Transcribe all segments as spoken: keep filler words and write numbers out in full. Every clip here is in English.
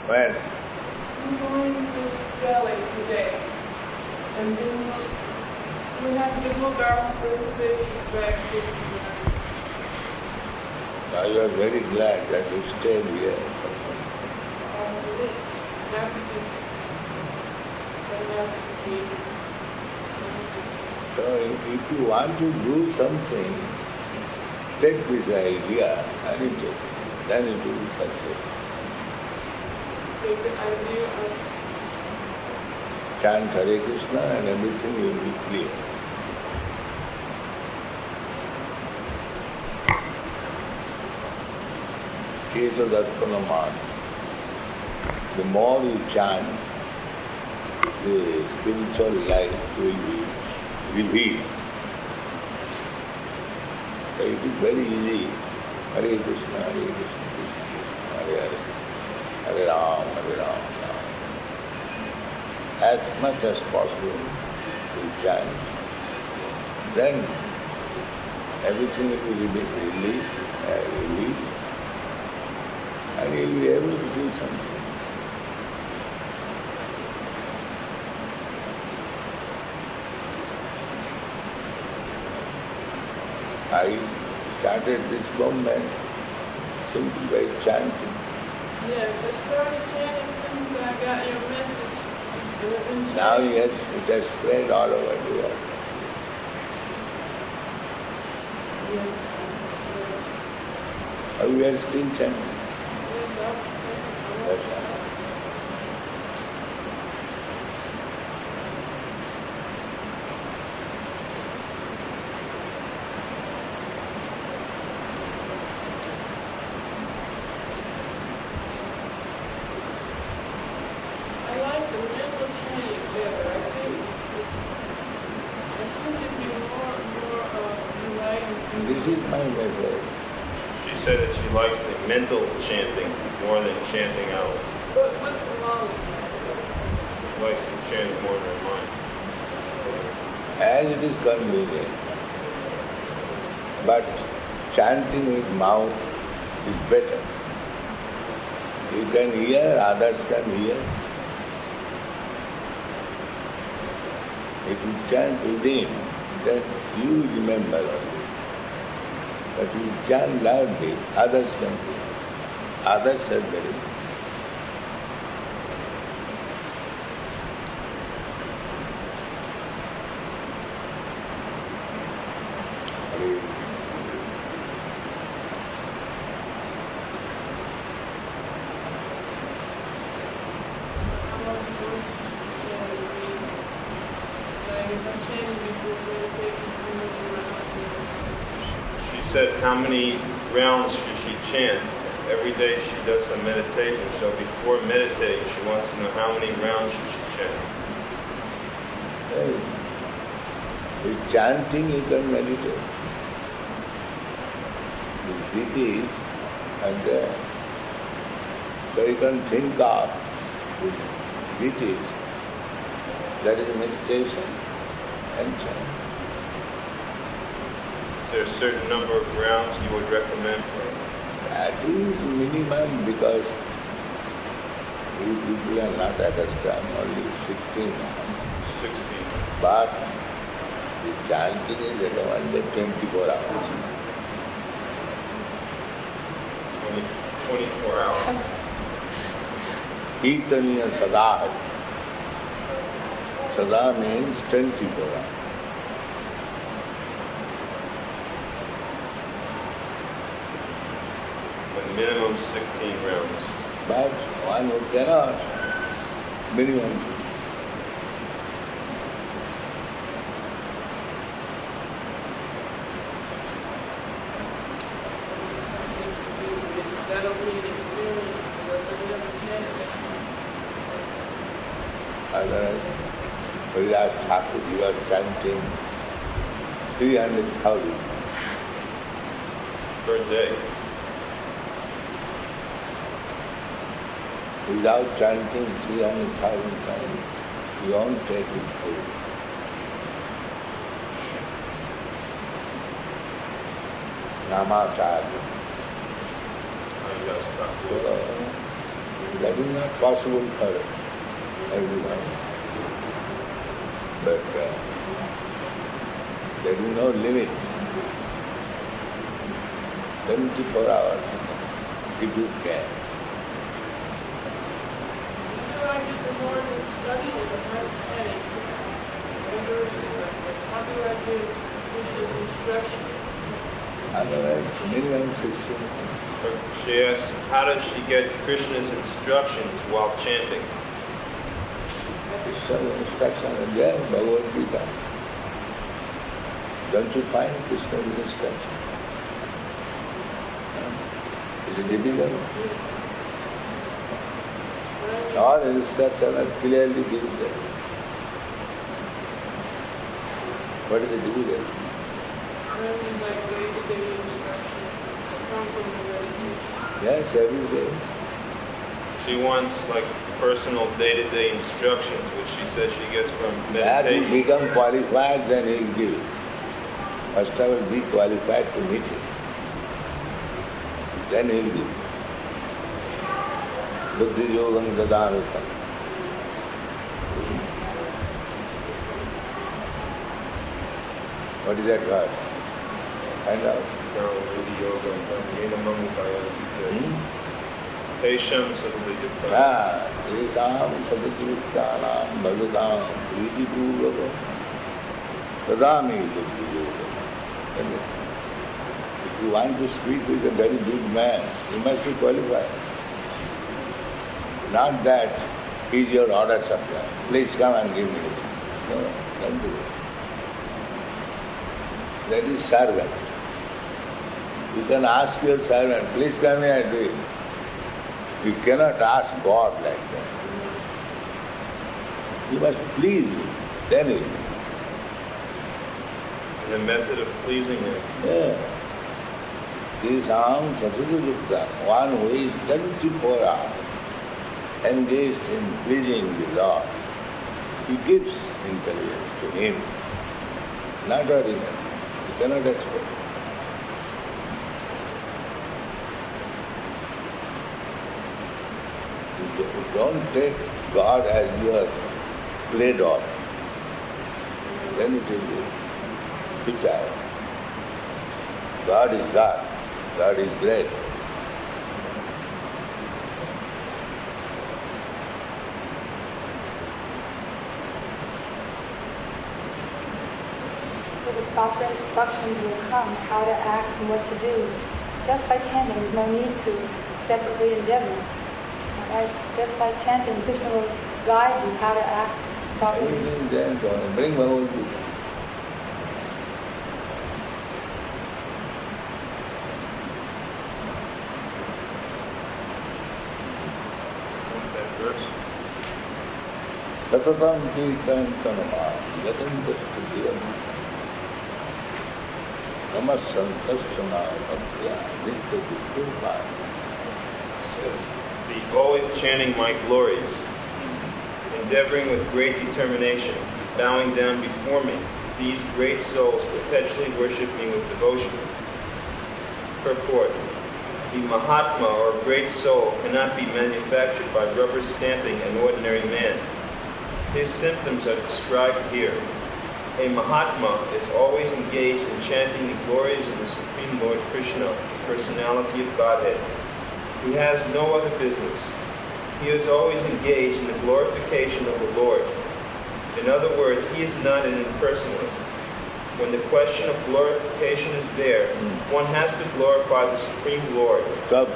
When? I'm going to Delhi today. And then we have to go down to the city back to Now you are very glad that you stayed here. So if you want to do something, take this idea and it is, then it will be success. take the idea of Chant Hare Krishna and everything will be clear. Keta Darpanaman. The more you chant, the spiritual life will be revealed. So it is very easy. Hare Krishna, Hare Krishna, Krishna, Hare Hare, Hare Ram, Hare Ram, Ram. As much as possible to chant. Then everything will be released, uh, released, and you will be able to do something. I started this movement simply by chanting. yes, I started chanting since I got your message. And I've been Now chanting. yes, it has spread all over the world. Yes, But we are still chanting. yes, I'll- That's all. I like the mental change better. I think it's, it seems to be more, more uh, enlightened. This is my message. She said that she likes the mental chanting more than chanting out. But what's wrong? She likes to chant more in her mind. As it is convenient. But chanting with mouth is better. You can hear, others can hear. If you chant within, then you remember only. But if you chant loudly, others can hear. Others are very. She said how many rounds should she chant? Every day she does some meditation, so before meditating she wants to know how many rounds should she chant. Right. With chanting you can meditate. The Vitis are there. So you can think of the Vitis, that is meditation and chant. Is there a certain number of rounds you would recommend for her? That is minimum because we people are not accustomed, only sixteen. sixteen. But the chanting is recommended twenty-four hours. twenty, twenty-four hours. Kirtaniya Sada. Sada means twenty-four hours. But minimum sixteen rounds. But one who cannot, minimum. That'll be an experience. But never chanted. Otherwise, Virat Thakur, you are chanting three hundred thousand. Per day. Without chanting three hundred thousand times, you won't take it full. Namacharya. I gotta stop. So, That is not possible for everyone. But uh, there is no limit. twenty-four hours, if you can. How do I get the more to study with the meditation? How do I get Krishna's instruction? Otherwise, minimum sixteen. She asks, how does she get Krishna's instructions while chanting? Krishna's instruction is there in Bhagavad Gita. Don't you find Krishna's instruction? Is it difficult? All instructions are clearly given there. What is the difficult? Yes, every day. She wants like personal day-to-day instructions, which she says she gets from As you meditation. become qualified, then he will give. First of all, be qualified to meet him. Then he will give. Buddhi yogam dadānutam. What is that word? Find out. Hmm? Patience of the Yukkha. Ah, esam sadakrityanam bhagatam priti purvakam tadami buddhi yogam. If you want to speak with a very big man, you must be qualified. Not that he is your order supplier. Please come and give me this. No, don't do it. That is servant. You can ask your servant, please come here and do it. You cannot ask God like that. You must please him, then he will. The method of pleasing him. Yeah. Tisam Sasadurukta, one who is twenty-four hours engaged in pleasing the Lord, he gives intelligence to him, not ordinary. You cannot expect. You don't take God as your play doll. Then it will be futile. God is God. God is great. So the proper instructions will come how to act and what to do. Just by chanting, there's no need to separately endeavor. Right? Just by chanting, Krishna will guide you how to act properly. Everything there, God. Bring Bhagavad Gita. That verse. Satatam Kirtantanama Yatantastudiram Namasantasana Bhaktya Nityadipurva. Says, be always chanting my glories, endeavoring with great determination, bowing down before me. These great souls perpetually worship me with devotion. Purport. The Mahatma, or great soul, cannot be manufactured by rubber stamping an ordinary man. His symptoms are described here. A Mahatma is always engaged in chanting the glories of the Supreme Lord Krishna, the personality of Godhead. He has no other business. He is always engaged in the glorification of the Lord. In other words, he is not an impersonalist. When the question of glorification is there, mm. one has to glorify the Supreme Lord. Stop.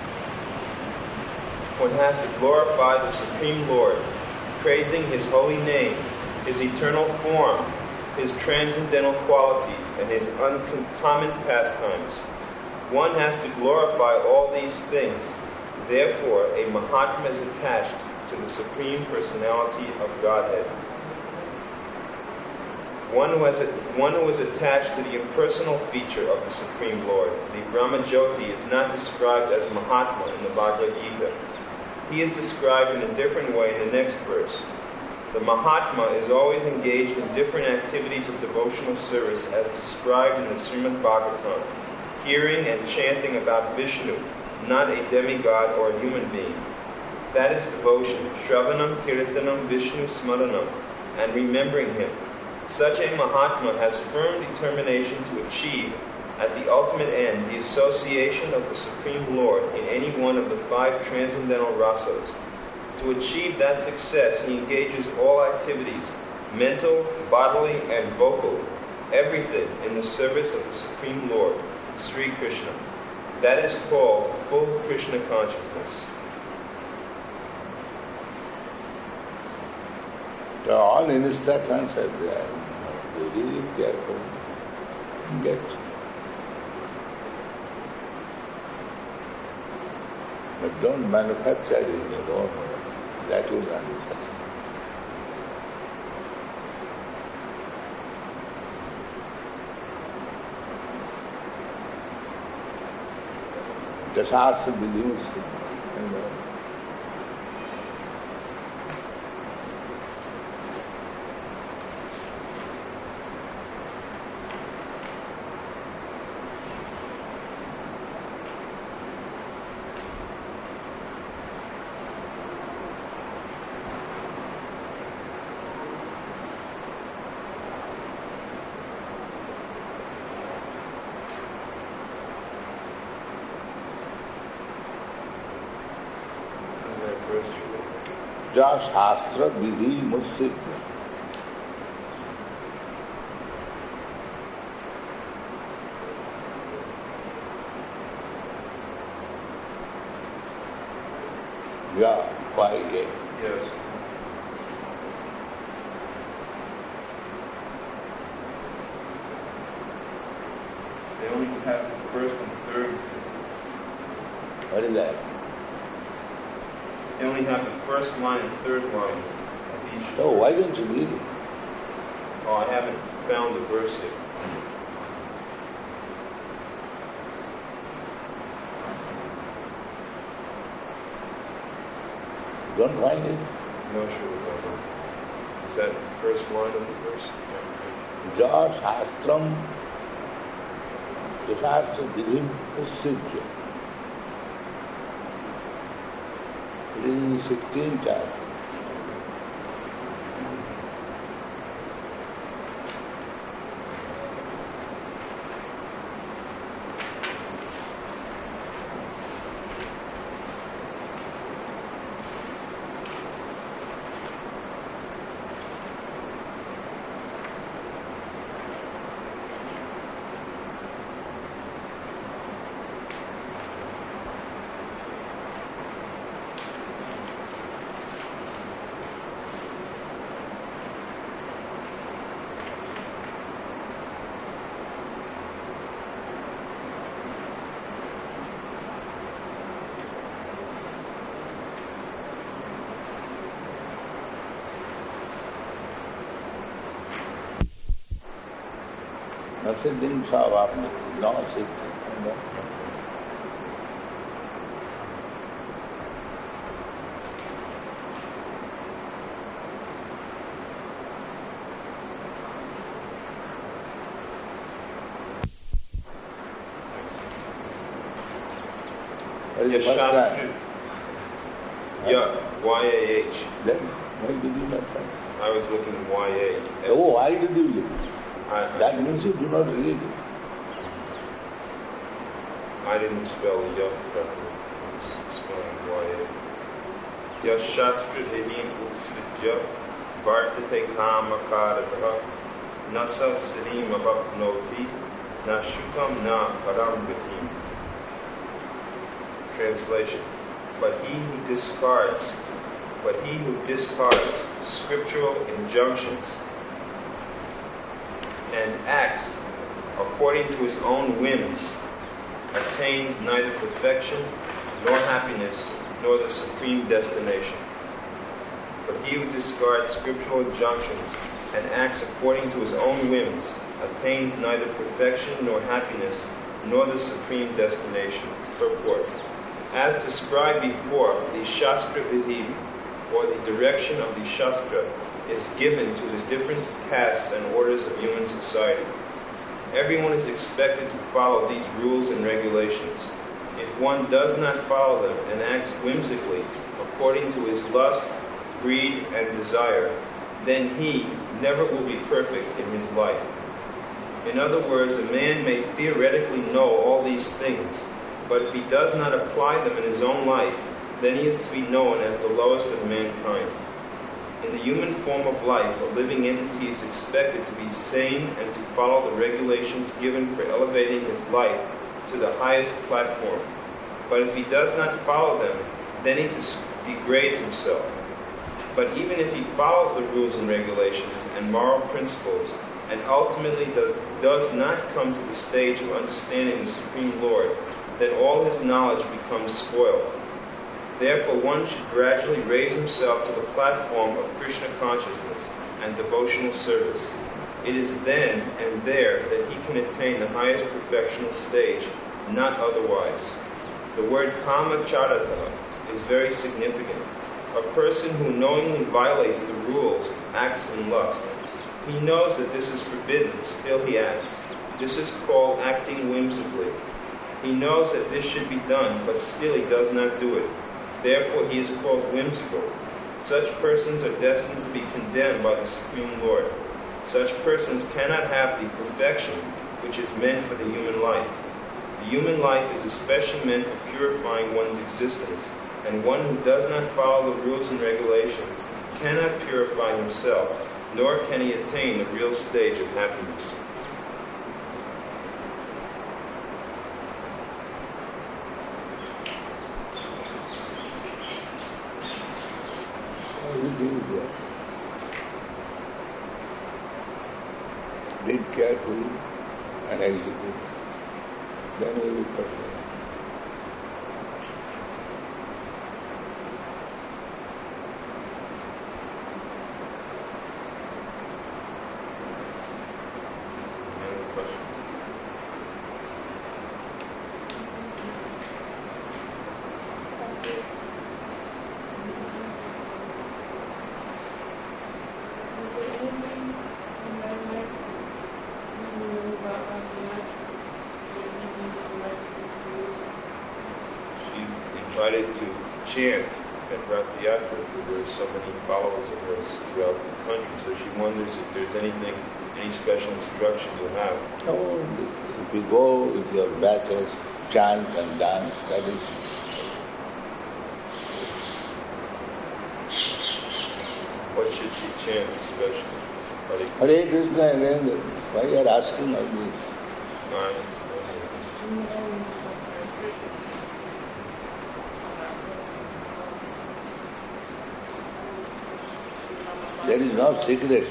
One has to glorify the Supreme Lord, praising His holy name, His eternal form, His transcendental qualities, and His uncommon pastimes. One has to glorify all these things. Therefore, a Mahatma is attached to the Supreme Personality of Godhead. One who, has a, one who is attached to the impersonal feature of the Supreme Lord, the Brahmajyoti, is not described as Mahatma in the Bhagavad Gita. He is described in a different way in the next verse. The Mahatma is always engaged in different activities of devotional service as described in the Srimad Bhagavatam, hearing and chanting about Vishnu, not a demigod or a human being. That is devotion, Shravanam, Kirtanam, Vishnu Smaranam, and remembering him. Such a Mahatma has firm determination to achieve, at the ultimate end, the association of the Supreme Lord in any one of the five transcendental rasas. To achieve that success, he engages all activities, mental, bodily, and vocal, everything in the service of the Supreme Lord, Sri Krishna. That is called full Krishna consciousness. So all instructions are there. Be really careful. Get. But don't manufacture it in your own way. That will not be successful. The Shastra believes in that. Ja Shastra Vidhi Musik. Ja, why A? Yes. They only have the first and third. What is that? They only have the first line and third line of each. So why don't you read it? Oh, I haven't found the verse yet. You don't find it? No, sure. Is that the first line of the verse? Ja Shastram Shastra Vidhi Musik. It is in the sixteenth chapter. ऐसे दिन साहब आपने गाँव से Yes, Shastra. Yeah, Y A H. Then, why did you not find? I was looking Y A. Oh, why did you look? I, That means you do not read it. I didn't spell yuck properly. I was spelling Y A. Yashastra Hidin Utsvidya Vartate Kamakadataha Nasa Siddhim Abapnoti Nashutam Na Paramgatim. Translation. But he who discards, but he who discards scriptural injunctions and acts according to his own whims attains neither perfection nor happiness nor the supreme destination. But he who discards scriptural injunctions and acts according to his own whims attains neither perfection nor happiness nor the supreme destination. Purport. As described before, the Shastra Vidhi, or the direction of the Shastra, is given to the different castes and orders of human society. Everyone is expected to follow these rules and regulations. If one does not follow them and acts whimsically according to his lust, greed, and desire, then he never will be perfect in his life. In other words, a man may theoretically know all these things, but if he does not apply them in his own life, then he is to be known as the lowest of mankind. In the human form of life, a living entity is expected to be sane and to follow the regulations given for elevating his life to the highest platform. But if he does not follow them, then he degrades himself. But even if he follows the rules and regulations and moral principles, and ultimately does, does not come to the stage of understanding the Supreme Lord, then all his knowledge becomes spoiled. Therefore, one should gradually raise himself to the platform of Krishna consciousness and devotional service. It is then and there that he can attain the highest perfectional stage, not otherwise. The word kamacharata is very significant. A person who knowingly violates the rules acts in lust. He knows that this is forbidden, still he acts. This is called acting whimsically. He knows that this should be done, but still he does not do it. Therefore he is called whimsical. Such persons are destined to be condemned by the Supreme Lord. Such persons cannot have the perfection which is meant for the human life. The human life is especially meant for purifying one's existence, and one who does not follow the rules and regulations cannot purify himself, nor can he attain the real stage of happiness. How do you do that? Read carefully and execute. Then we will perfect. Invited to chant at Rath Yatra because there's so many followers of hers throughout the country. So she wonders if there's anything, any special instructions you have. No, if you go with your batches, chant and dance, that is. What should she chant especially? Hare Hare Krishna again, why you are asking all this? Krishna. There is no secret.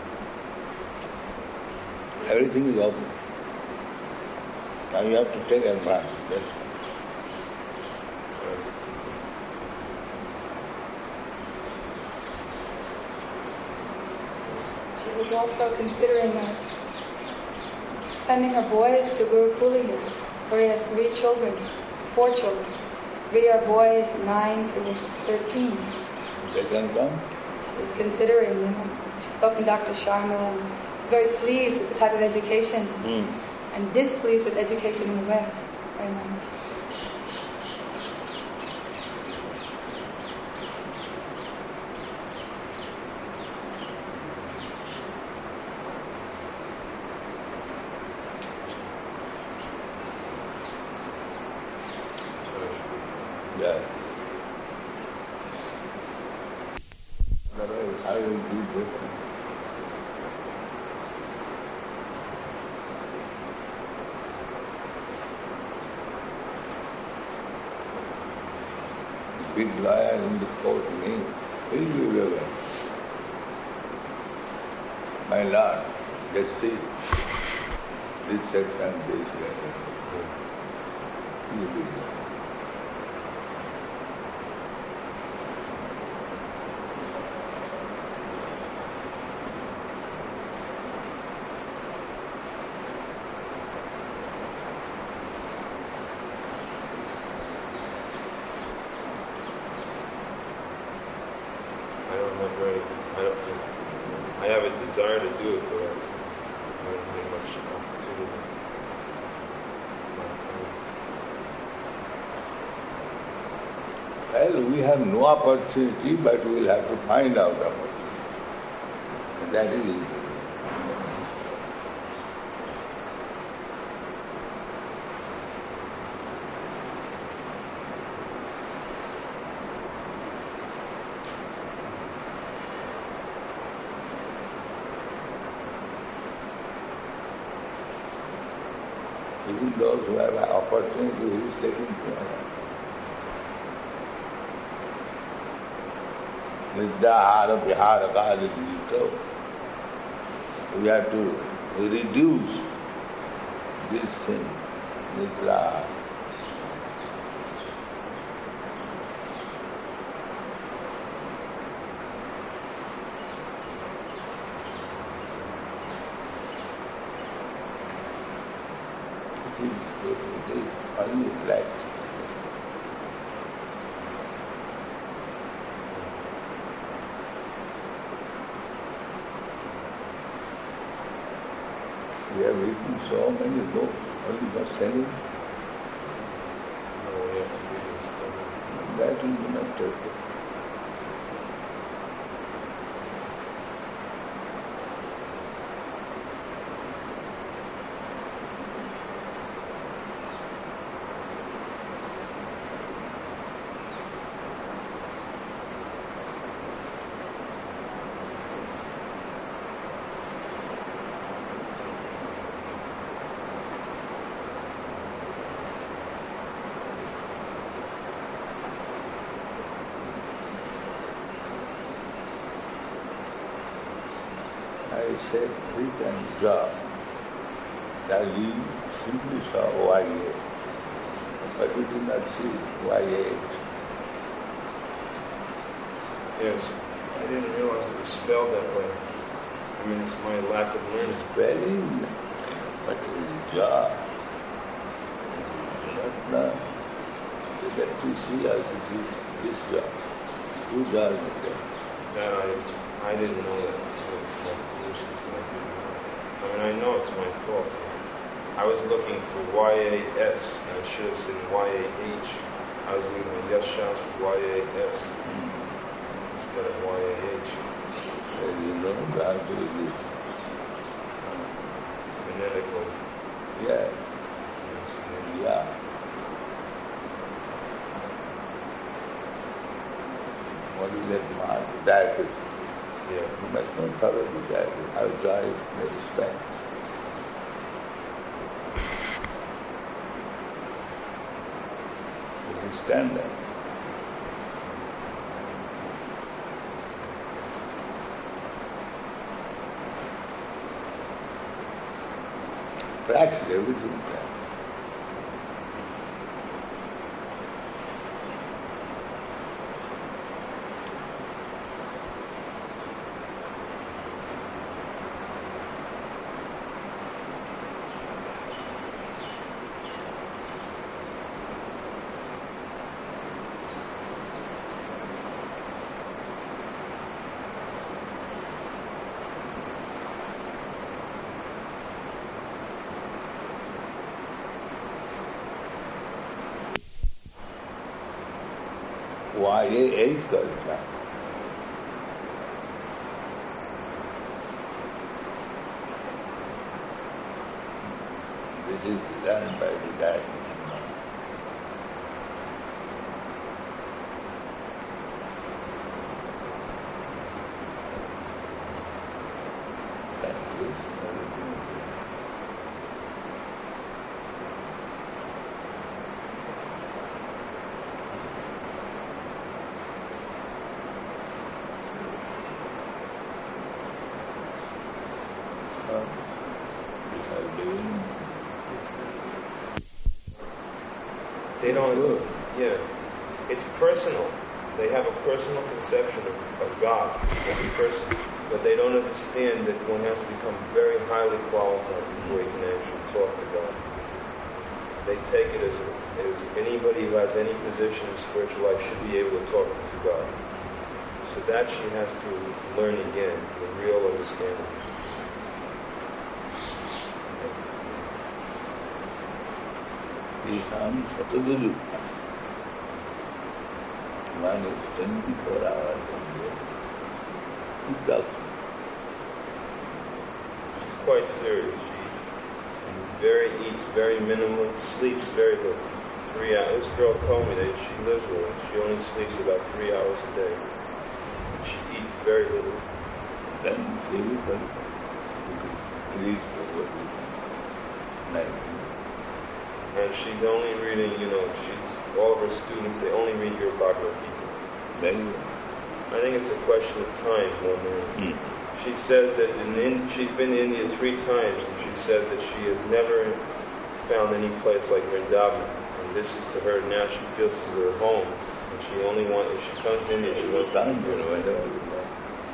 Everything is open. Now you have to take advantage. She was also considering uh, sending her boys to Gurukula here, where he has three children, four children. Three are boys, nine to thirteen. They can come. Is considering, you know, she's spoken to Doctor Sharma and very pleased with the type of education Mm. and displeased with education in the West very much. Yeah. Otherwise, I will do this. Big liar in the court name, will you ever? My Lord, just see this sect and this letter. You will know. I don't have very, I don't, I have a desire to do it, but I don't have much opportunity. Well, Well, we have no opportunity, but we will have to find out opportunity. That is easy. Even those who have an opportunity, who is taking care. Niddahara vihara kala jito. We have to reduce this thing, nidra. It is only flat. We have written so many books only for selling. No, we have to read and study. That will be not taken. I said, we can draw. That we simply saw Y A, but we did not see Y A. Yes, I didn't realize it was spelled that way. I mean, it's my lack of learning. Spelling, but it is draw. Not now. That we see as it is this draw. Who does it? That I, I didn't know that. So it's my position. I mean, I know it's my fault. I was looking for Y A S, and I should have said Y A H. I was leaving the yes shots for Y A S instead of Y A H. Well, you know how to do it. Phonetical. Yeah. Yeah. What is that mark? Diacritic. Yeah. You must not follow the diacritic. How to draw it very spell. This is standard. Practice everything. Y A H करता है This is done by the guy. Thank you. They don't, yeah. It's personal. They have a personal conception of, of God as a person, but they don't understand that one has to become very highly qualified before you can actually talk to God. They take it as, as anybody who has any position in spiritual life should be able to talk to God. So that she has to learn again, the real understanding. man is twenty-four hours. He talks. She's quite serious. She very eats very minimally, sleeps very little. Three hours. This girl told me that she lives with her. She only sleeps about three hours a day. She eats very little. Then everybody reads over night. And she's only reading, you know, she's all of her students, they only read your Bhagavad Gita. Very well. I think it's a question of time more than Mm. She says that in, in, she's been to India three times, and she says that she has never found any place like Vrindavan. And this is to her, now she feels this is her home. And she only wants, if she comes to India, she wants to Time, be you know, here. and, uh,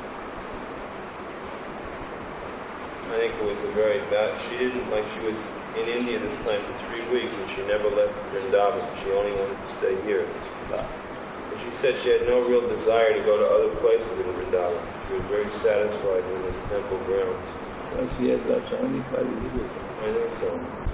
I think it was a very bad, she didn't, like she was in India this time for three weeks, and she never left Vrindavan. She only wanted to stay here. uh, And she said she had no real desire to go to other places in Vrindavan. She was very satisfied with this temple grounds. well, she has got so many qualities. I think so.